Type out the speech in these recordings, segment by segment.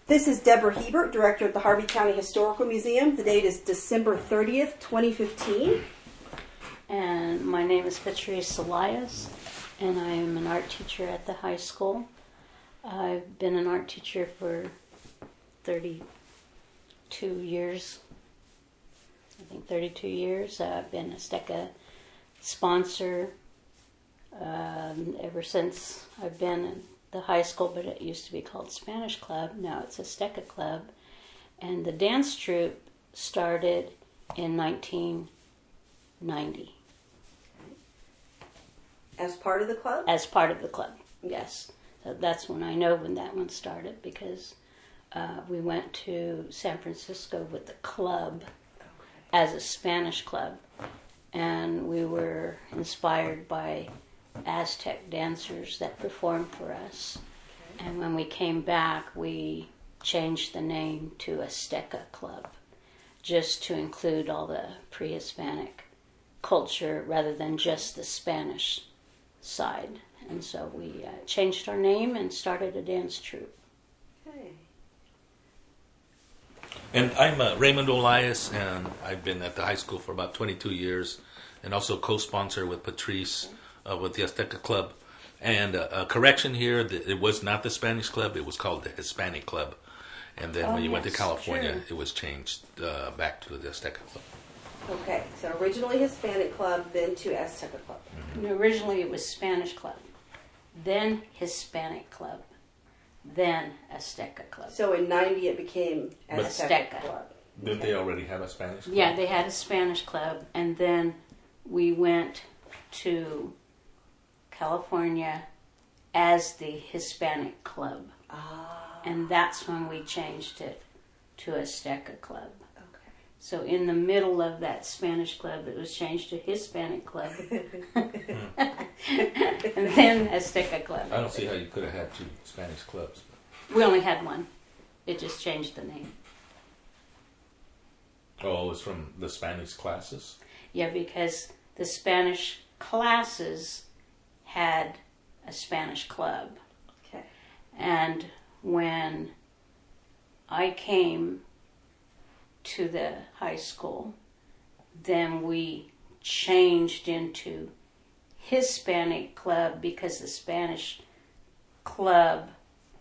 This is Deborah Hebert, Director of the Harvey County Historical Museum. The date is December 30th, 2015. And my name is Patrice Elias, and I am an art teacher at the high school. I've been an art teacher for 32 years. I think 32 years. I've been a STECA sponsor ever since I've been in the high school, but it used to be called Spanish Club. Now it's a STECA Club. And the dance troupe started in 1990. As part of the club? As part of the club, yes. So that's when I know when that one started, because we went to San Francisco with the club as a Spanish club. And we were inspired by Aztec dancers that performed for us. Okay. And when we came back, we changed the name to Azteca Club, just to include all the pre-Hispanic culture rather than just the Spanish side. And so we changed our name and started a dance troupe. Okay. And I'm Raymond Elias, and I've been at the high school for about 22 years, and also co-sponsor with Patrice with the Azteca Club. And a correction here, it was not the Spanish Club, it was called the Hispanic Club. And then when you went to California, true. It was changed back to the Azteca Club. Okay, so originally Hispanic Club, then to Azteca Club. Mm-hmm. And originally it was Spanish Club, then Hispanic Club, then Azteca Club. So in 90 it became Azteca Club. Did they already have a Spanish Club? Yeah, they had a Spanish Club, and then we went to California as the Hispanic Club. Ah. And that's when we changed it to Azteca Club. Okay. So in the middle of that Spanish Club, it was changed to Hispanic Club. And then Azteca Club. I don't see how you could have had two Spanish clubs. We only had one. It just changed the name. Oh, it was from the Spanish classes? Yeah, because the Spanish classes had a Spanish club. Okay. And when I came to the high school, then we changed into Hispanic Club, because the Spanish club,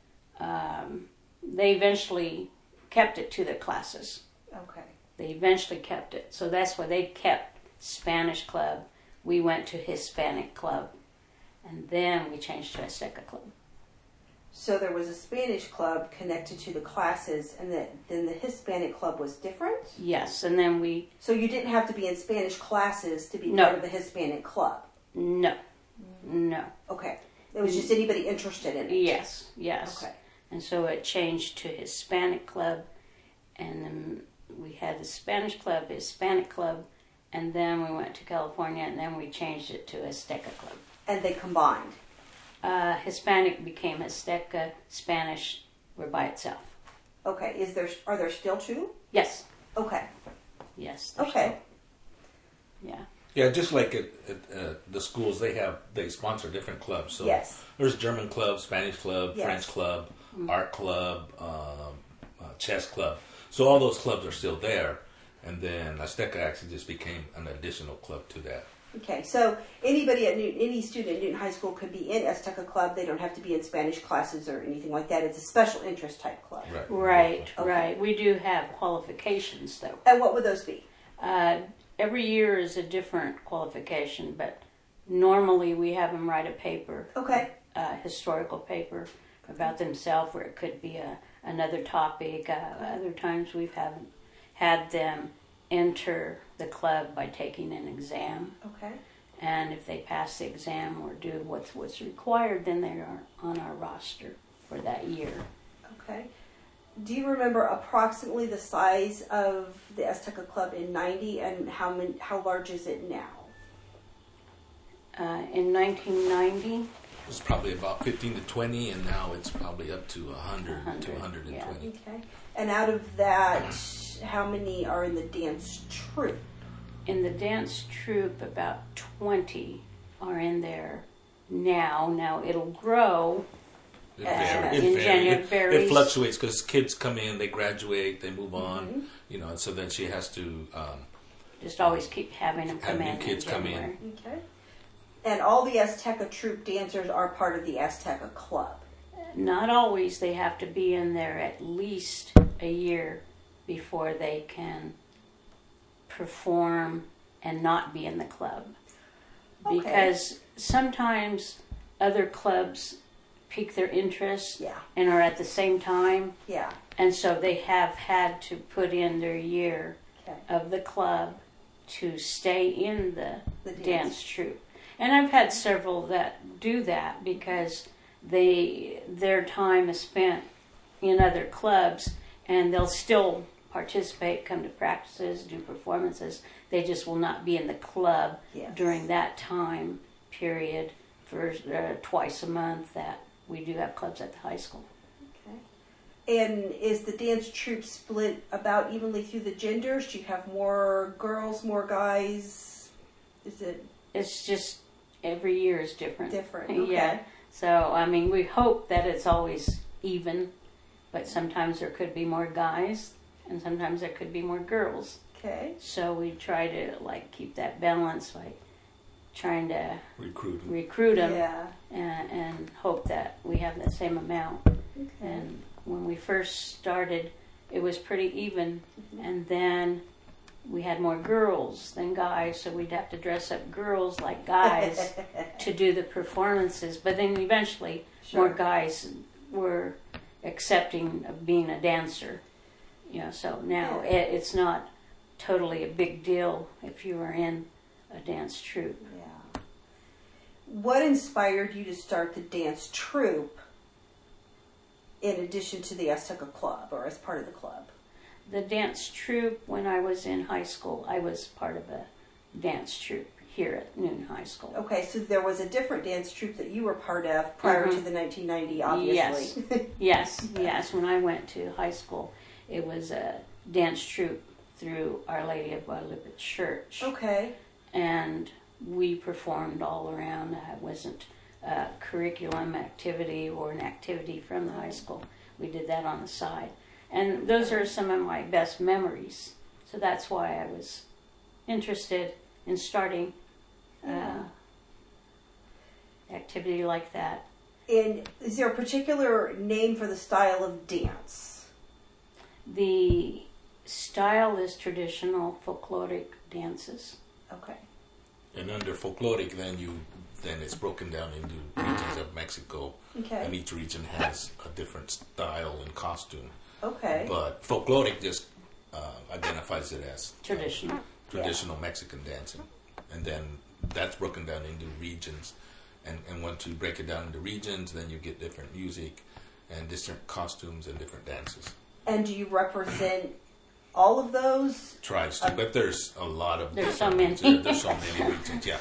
they eventually kept it to their classes. Okay. They eventually kept it. So that's why they kept Spanish Club. We went to Hispanic Club. And then we changed to Azteca Club. So there was a Spanish club connected to the classes, and then the Hispanic club was different? Yes, and then we... So you didn't have to be in Spanish classes to be No. part of the Hispanic club? No. No. Okay. It was just anybody interested in it? Yes, yes. Okay. And so it changed to Hispanic Club, and then we had the Spanish Club, Hispanic Club, and then we went to California, and then we changed it to Azteca Club. And they combined? Hispanic became Azteca, Spanish were by itself. Okay. Are there still two? Yes. Okay. Yes. Okay. Still, yeah. Yeah, just like at the schools, they sponsor different clubs. So Yes. There's German club, Spanish club, Yes. French club, art club, chess club. So all those clubs are still there. And then Azteca actually just became an additional club to that. Okay, so anybody at any student at Newton High School could be in Azteca Club. They don't have to be in Spanish classes or anything like that. It's a special interest type club. Right, Okay. right. We do have qualifications, though. And what would those be? Every year is a different qualification, but normally we have them write a paper, Okay. a historical paper about themselves, or it could be another topic. Other times we've had them enter the club by taking an exam. Okay. And if they pass the exam or do what's required, then they are on our roster for that year. Okay. Do you remember approximately the size of the Azteca Club in 90, and how large is it now? In 1990, It was probably about 15 to 20, and now it's probably up to 100 to 120. yeah. Okay. And out of that, how many are in the dance troupe? In the dance troupe, about 20 are in there now. Now it'll grow It varies. It fluctuates because kids come in, they graduate, they move on, and so then she has to just always keep having them have come new in kids come in. January. Okay. And all the Azteca troop dancers are part of the Azteca Club. Not always. They have to be in there at least a year before they can perform and not be in the club. Okay. Because sometimes other clubs pique their interest Yeah. and are at the same time, Yeah. and so they have had to put in their year Okay. of the club to stay in the The dance troupe. And I've had several that do that because their time is spent in other clubs, and they'll still participate, come to practices, do performances. They just will not be in the club Yes. during that time period for twice a month that we do have clubs at the high school. Okay. And is the dance troupe split about evenly through the genders? Do you have more girls, more guys? Is it It's just every year is different. different? Okay. Yeah. So, I mean, we hope that it's always even, but sometimes there could be more guys and sometimes there could be more girls. Okay. So we try to keep that balance by trying to Recruit. them Yeah. and hope that we have the same amount. Okay. And when we first started, it was pretty even, and then we had more girls than guys, so we'd have to dress up girls like guys to do the performances. But then eventually, Sure. more guys were accepting of being a dancer. So now Yeah. it's not totally a big deal if you were in a dance troupe. Yeah. What inspired you to start the dance troupe in addition to the Azteca Club or as part of the club? The dance troupe, when I was in high school, I was part of a dance troupe here at Newton High School. Okay, so there was a different dance troupe that you were part of prior to the 1990, obviously. Yes. When I went to high school, it was a dance troupe through Our Lady of Guadalupe Church. Okay. And we performed all around. It wasn't a curriculum activity or an activity from the high school. We did that on the side. And those are some of my best memories. So that's why I was interested in starting activity like that. And is there a particular name for the style of dance? The style is traditional folkloric dances. Okay. And under folkloric, then it's broken down into regions of Mexico, Okay. and each region has a different style and costume. Okay. But folkloric just identifies it as Traditional. Mexican dancing, and then that's broken down into regions. And once you break it down into regions, then you get different music and different costumes and different dances. And do you represent all of those? Tribes too, but there's a lot of There's different so many. regions. There's so many regions. Yeah,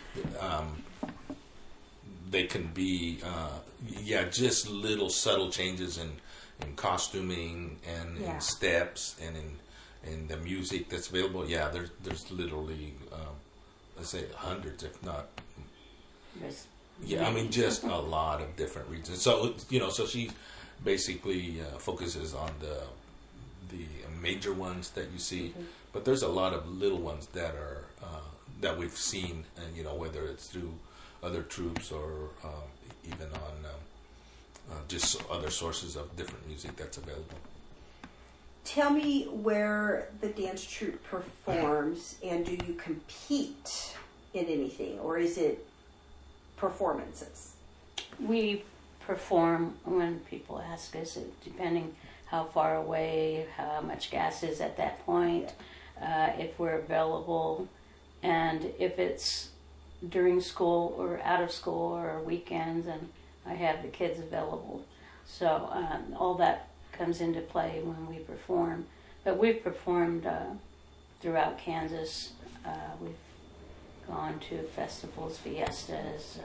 they can be just little subtle changes in costuming and in steps and in the music that's available. Yeah, there's literally let's say hundreds, if not. Yeah, I mean just a lot of different regions. So so she basically focuses on the major ones that you see, but there's a lot of little ones that are that we've seen, and whether it's through other troops or even on just other sources of different music that's available. Tell me where the dance troupe performs, and do you compete in anything, or is it performances? We perform when people ask us, depending how far away, how much gas is at that point, if we're available, and if it's during school or out of school or weekends, and I have the kids available. So all that comes into play when we perform. But we've performed throughout Kansas. We've gone to festivals, fiestas,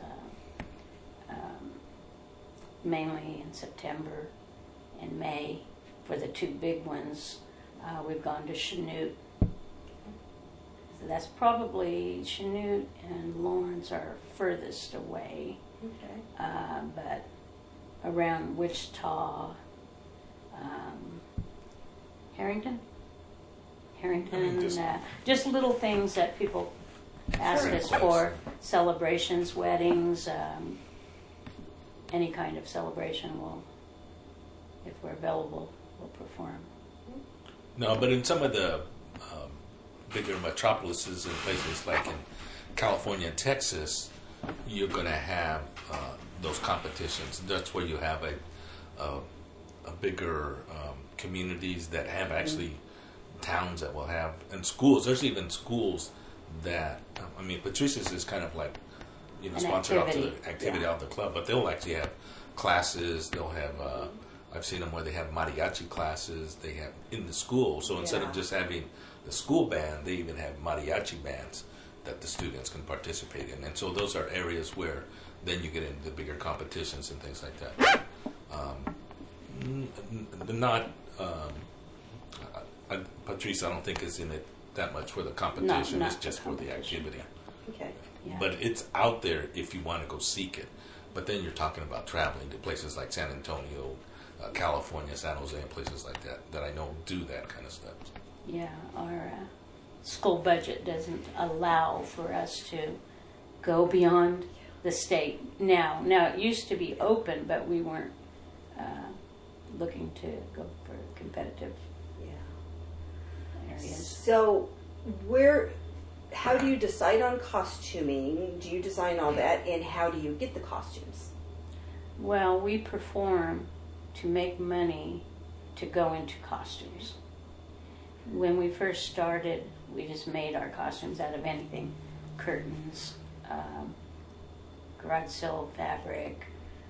mainly in September and May for the two big ones. We've gone to Chanute. So that's probably Chanute and Lawrence are furthest away. Okay. But around Wichita, Harrington, just little things that people ask Sure. us for, celebrations, weddings, any kind of celebration. If we're available, we'll perform. No, but in some of the bigger metropolises and places like in California and Texas, you're going to have those competitions. That's where you have a bigger communities that have actually towns that will have, and schools. There's even schools that, Patrice's is kind of like, An sponsored out to activity. the activity out of the club, but they'll actually have classes. They'll have, I've seen them where they have mariachi classes. They have in the school. So instead of just having the school band, they even have mariachi bands that the students can participate in. And so those are areas where then you get into the bigger competitions and things like that. Patrice, I don't think is in it that much for the competition. No, It's not just for for the activity. Okay. Yeah. But it's out there if you want to go seek it. But then you're talking about traveling to places like San Antonio, California, San Jose, and places like that I know do that kind of stuff. Yeah, our school budget doesn't allow for us to go beyond the state now. Now, it used to be open, but we weren't looking to go for competitive Yeah. areas. So, how do you decide on costuming? Do you design all that, and how do you get the costumes? Well, we perform to make money to go into costumes. When we first started, we just made our costumes out of anything. Curtains, garage sale fabric.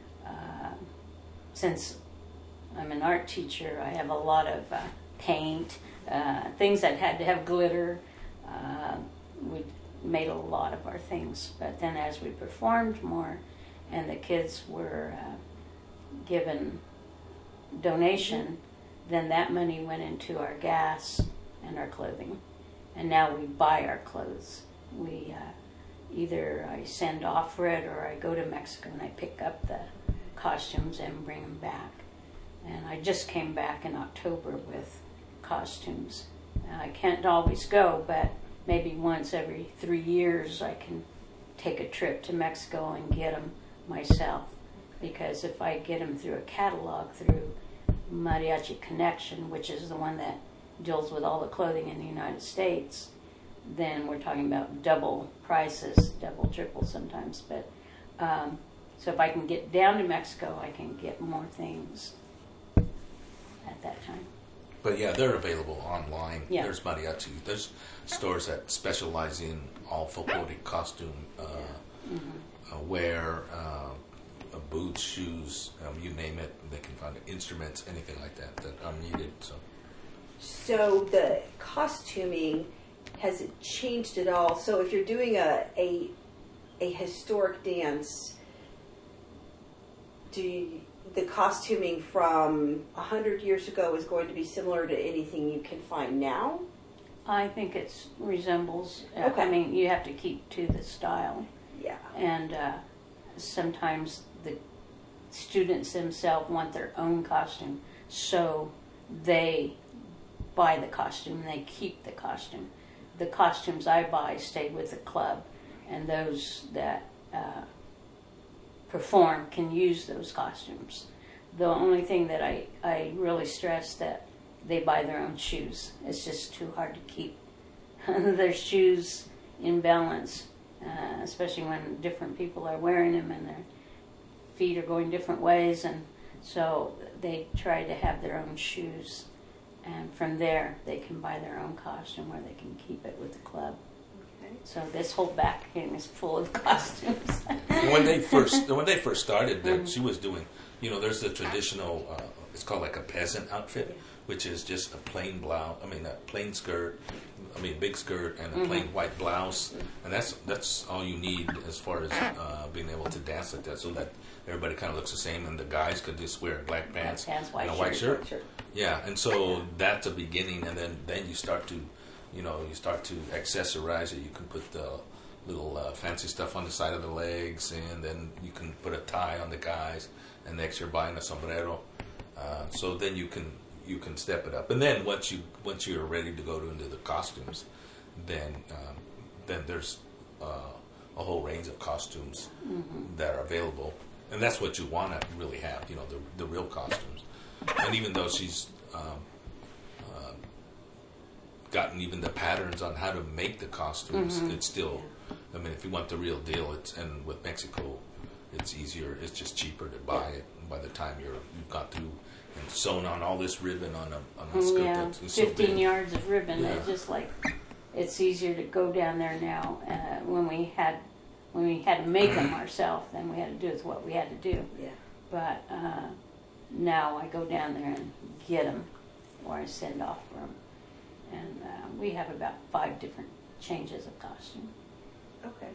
Since I'm an art teacher, I have a lot of paint, things that had to have glitter. We made a lot of our things. But then as we performed more and the kids were given donation, then that money went into our gas and our clothing. And now we buy our clothes. We either I send off for it or I go to Mexico and I pick up the costumes and bring them back. And I just came back in October with costumes. I can't always go, but maybe once every 3 years I can take a trip to Mexico and get them myself. Because if I get them through a catalog, through Mariachi Connection, which is the one that deals with all the clothing in the United States, then we're talking about double prices, double, triple sometimes. But so if I can get down to Mexico, I can get more things at that time. But yeah, they're available online. Yeah. There's mariachi. There's stores that specialize in all folkloric costume wear, boots, shoes, you name it. They can find instruments, anything like that are needed. So the costuming, has it changed at all? So if you're doing a historic dance, the costuming from 100 years ago is going to be similar to anything you can find now? I think it resembles. Okay. I mean, you have to keep to the style. Yeah. And sometimes the students themselves want their own costume, so they buy the costume and they keep the costume. The costumes I buy stay with the club, and those that perform can use those costumes. The only thing that I really stress that they buy their own shoes. It's just too hard to keep their shoes in balance, especially when different people are wearing them and their feet are going different ways, and so they try to have their own shoes, and from there they can buy their own costume where they can keep it with the club. Okay. So this whole back game is full of costumes. When they first started, that she was doing, there's the traditional. It's called like a peasant outfit, which is just a plain blouse. A plain skirt. Big skirt and a plain white blouse, and that's all you need as far as being able to dance like that, so that everybody kind of looks the same, and the guys could just wear black pants, white and a white shirt. Sure. Yeah, and so that's a beginning, and then you start to, accessorize it. You can put the little fancy stuff on the side of the legs, and then you can put a tie on the guys, and next year buying a sombrero. So then you can step it up, and then once you're ready to go into the costumes, then there's a whole range of costumes that are available, and that's what you want to really have, the real costumes. And even though she's gotten even the patterns on how to make the costumes, it's still, I mean, if you want the real deal, and with Mexico, it's easier, it's just cheaper to buy it by the time you've got through and sewn on all this ribbon on a skirt. Yeah, that's 15 yards of ribbon. Yeah. It's just like, it's easier to go down there now. When we had to make them ourselves, then we had to do with what we had to do. Yeah. But now I go down there and get them, or I send off for them. And we have about 5 different changes of costume. Okay.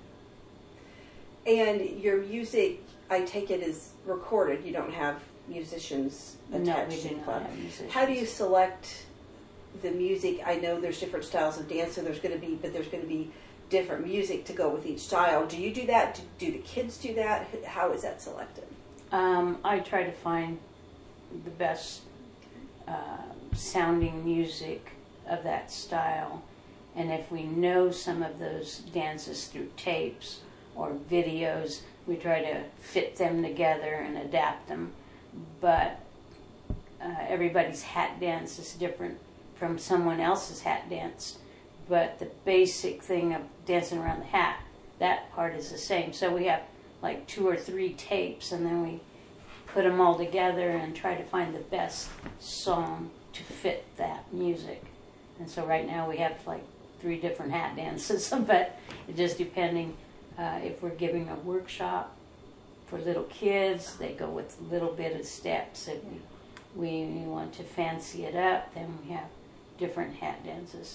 And your music, I take it, is recorded. You don't have musicians attached No, we to do the not club. have musicians. How do you select the music? I know there's different styles of dance, so there's going to be different music to go with each style. Do you do that? Do the kids do that? How is that selected? I try to find the best sounding music of that style, and if we know some of those dances through tapes or videos, we try to fit them together and adapt them. But everybody's hat dance is different from someone else's hat dance, but the basic thing of dancing around the hat, that part is the same. So we have like 2 or 3 tapes, and then we put them all together and try to find the best song to fit that music. And so right now we have like 3 different hat dances, but it just depending if we're giving a workshop for little kids, they go with a little bit of steps. If we want to fancy it up, then we have different hat dances.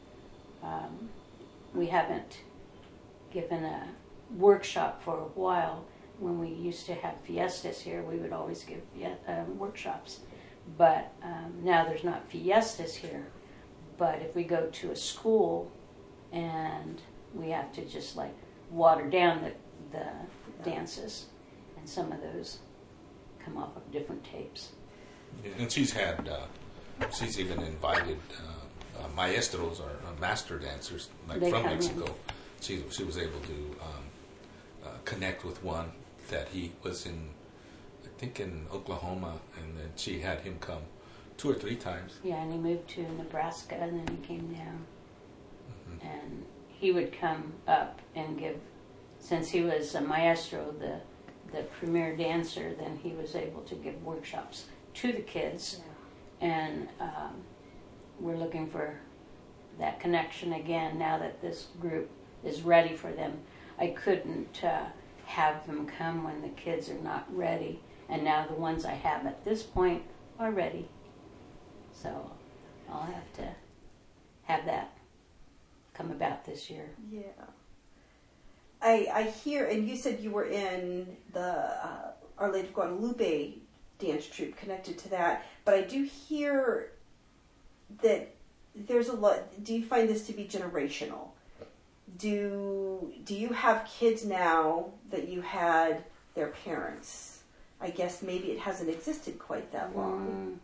We haven't given a workshop for a while. When we used to have fiestas here, we would always give workshops. But now there's not fiestas here. But if we go to a school and we have to just like water down the dances, and some of those come off of different tapes. And she's even invited maestros or master dancers They from come Mexico. She was able to connect with one that he was in, I think in Oklahoma, and then she had him come 2 or 3 times. Yeah, and he moved to Nebraska, and then he came down. And he would come up and give, since he was a maestro, the premier dancer, then he was able to give workshops to the kids. Yeah. And we're looking for that connection again now that this group is ready for them. I couldn't have them come when the kids are not ready, and now the ones I have at this point are ready. So I'll have to have that come about this year. Yeah. I hear, and you said you were in the Our Lady of Guadalupe dance troupe connected to that, but I do hear that there's a lot. Do you find this to be generational? Do you have kids now that you had their parents? I guess maybe it hasn't existed quite that long.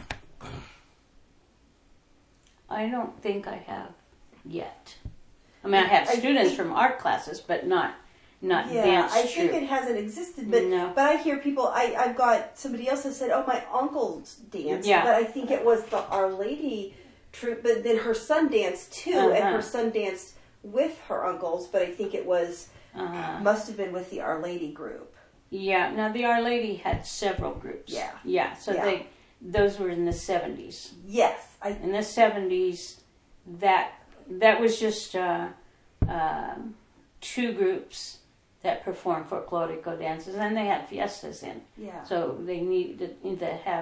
I don't think I have yet. I mean, I have students from art classes, but not dance I troupe. think it hasn't existed, but No. but I hear people. I've got somebody else that said, "Oh, my uncle's danced," Yeah. but I think it was the Our Lady troupe. But then her son danced too, and her son danced with her uncles. But I think it was must have been with the Our Lady group. Yeah. Now the Our Lady had several groups. Yeah. Yeah. So those were in the 70s. Yes, In the 70s, that was just 2 groups that performed folklorico dances, and they had fiestas in. Yeah. So they needed to have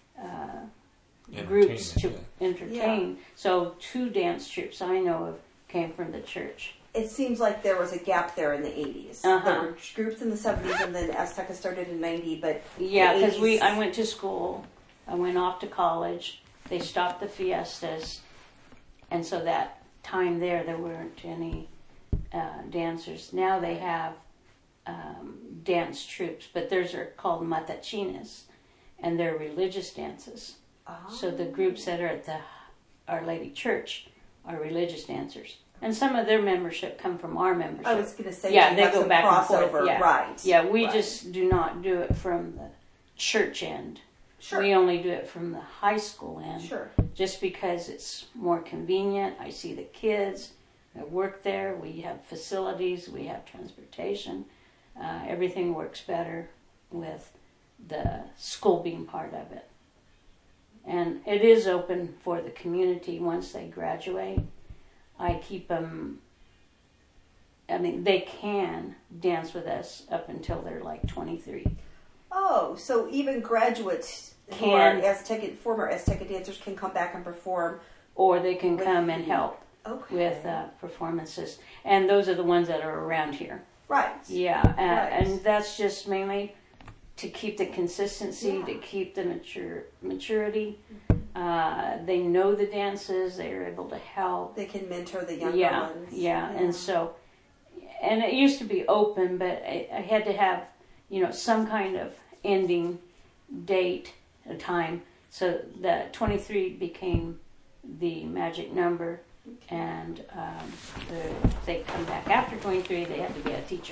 groups to entertain. Yeah. So 2 dance troupes I know of came from the church. It seems like there was a gap there in the 80s. There were groups in the 70s, and then Azteca started in 90. But yeah, because I went to school, I went off to college. They stopped the fiestas, and so that time there weren't any dancers. Now they have dance troops, but theirs are called matachinas, and they're religious dances. Oh. So the groups that are at the Our Lady Church are religious dancers. And some of their membership come from our membership. I was going to say, yeah, you they have go some back crossover, and forth. Yeah. right? Yeah, we right. just do not do it from the church end. Sure. We only do it from the high school end. Sure. Just because it's more convenient. I see the kids. I work there. We have facilities. We have transportation. Everything works better with the school being part of it. And it is open for the community once they graduate. I keep them, they can dance with us up until they're like 23. Oh, so even graduates who are former Azteca dancers can come back and perform. Or they can come and help Okay. with performances. And those are the ones that are around here. Right. Yeah, Right. and that's just mainly to keep the consistency, Yeah. to keep the maturity. They know the dances. They're able to help. They can mentor the younger ones. Yeah, and so, and it used to be open, but I had to have, some kind of ending date, a time. So the 23 became the magic number, and if they come back after 23, they have to be a teacher.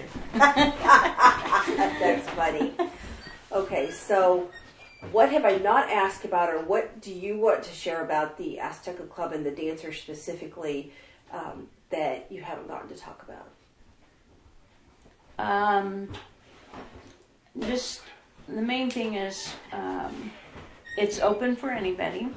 That's funny. Okay, so what have I not asked about, or what do you want to share about the Azteca Club and the dancers specifically that you haven't gotten to talk about? Just the main thing is it's open for anybody.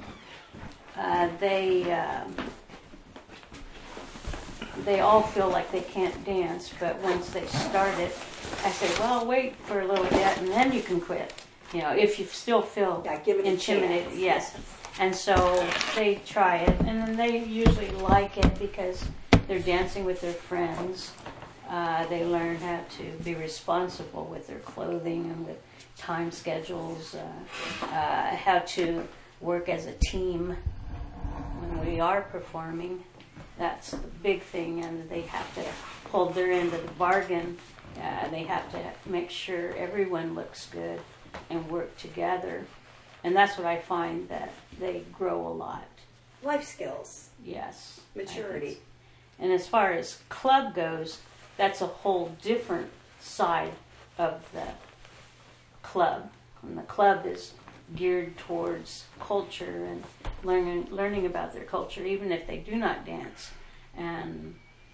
They all feel like they can't dance, but once they start it, I say, well, wait for a little bit and then you can quit. If you still feel give it a intimidated. chance. Yes. And so they try it, and then they usually like it because they're dancing with their friends. They learn how to be responsible with their clothing and with time schedules, how to work as a team when we are performing. That's the big thing, and they have to hold their end of the bargain. They have to make sure everyone looks good and work together. And that's what I find, that they grow a lot. Life skills. Yes. Maturity. And as far as club goes, that's a whole different side of the club. And the club is geared towards culture and learning about their culture, even if they do not dance. And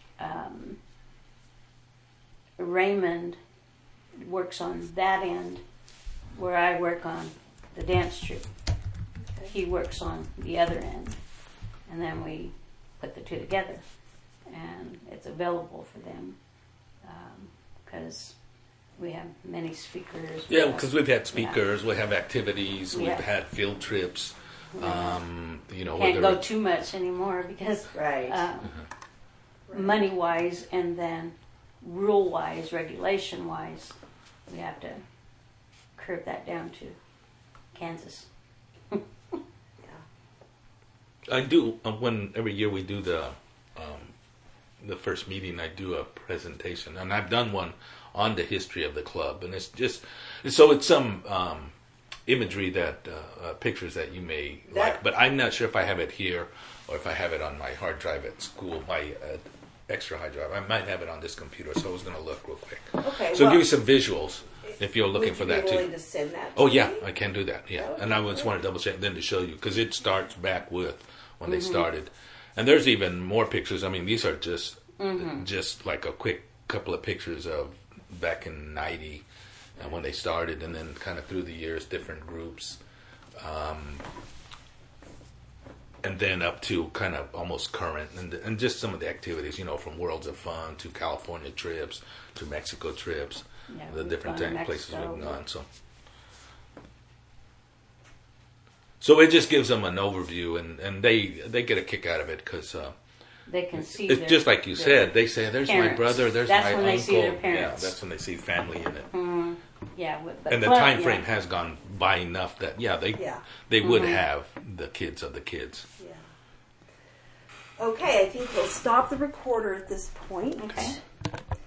Raymond works on that end, where I work on the dance troupe. Okay. He works on the other end, and then we put the two together, and it's available for them because we have many speakers. Yeah, because we've had speakers, we have activities, we've Yeah. had field trips. Can't go too much anymore because Right. money-wise and then rule-wise, regulation-wise, we have to curb that down to Kansas. I do every year we do the first meeting. I do a presentation, and I've done one on the history of the club, and it's some imagery that pictures that you may like, but I'm not sure if I have it here or if I have it on my hard drive at school, my extra hard drive. I might have it on this computer, so I was going to look real quick. Okay. So give you some visuals if you're looking would for you that be too. willing to send that Oh to yeah, me? I can do that. Yeah, Okay, and I just want to double check then to show you because it starts back with when they Mm-hmm. started, and there's even more pictures. I mean, these are just like a quick couple of pictures of back in '90 when they started, and then kind of through the years, different groups, and then up to kind of almost current, and just some of the activities, from Worlds of Fun to California trips to Mexico trips, Yeah, the we've different gone to places Mexico. we've gone. So it just gives them an overview, and they get a kick out of it because They can see it's just like you said. They say, "There's parents. my brother. There's That's my when uncle." they see their parents. Yeah, that's when they see family in it. Yeah, but And the club, time frame yeah. has gone by enough that they Yeah. would have the kids of the kids. Yeah. Okay, I think we'll stop the recorder at this point. Okay.